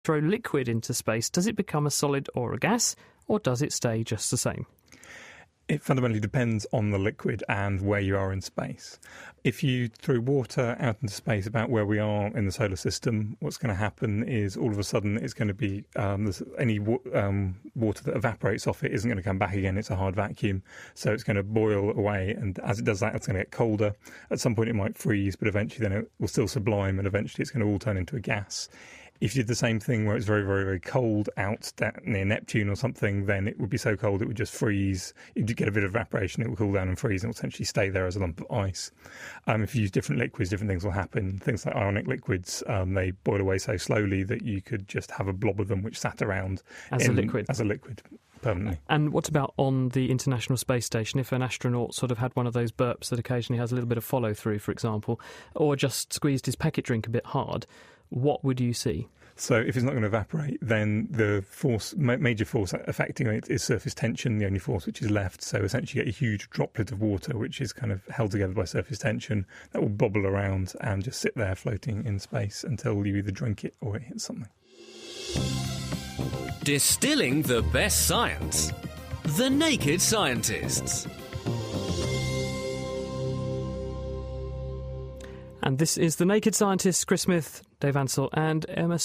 throw liquid into space, does it become a solid or a gas, or does it stay just the same? It fundamentally depends on the liquid and where you are in space. If you throw water out into space about where we are in the solar system, what's going to happen is all of a sudden it's going to be any water that evaporates off it isn't going to come back again. It's a hard vacuum, so it's going to boil away, and as it does that, it's going to get colder. At some point it might freeze, but eventually then it will still sublime, and eventually it's going to all turn into a gas. If you did the same thing where it's very, very, very cold out near Neptune or something, then it would be so cold it would just freeze. You'd get a bit of evaporation, it will cool down and freeze, and it will essentially stay there as a lump of ice. If you use different liquids, different things will happen. Things like ionic liquids, they boil away so slowly that you could just have a blob of them which sat around as a liquid. Permanently. And what about on the International Space Station? If an astronaut sort of had one of those burps that occasionally has a little bit of follow-through, for example, or just squeezed his packet drink a bit hard, what would you see? So if it's not going to evaporate, then the major force affecting it is surface tension, the only force which is left. So essentially you get a huge droplet of water which is kind of held together by surface tension that will bobble around and just sit there floating in space until you either drink it or it hits something. Distilling the best science. The Naked Scientists. And this is The Naked Scientists, Chris Smith, Dave Ansell and Emma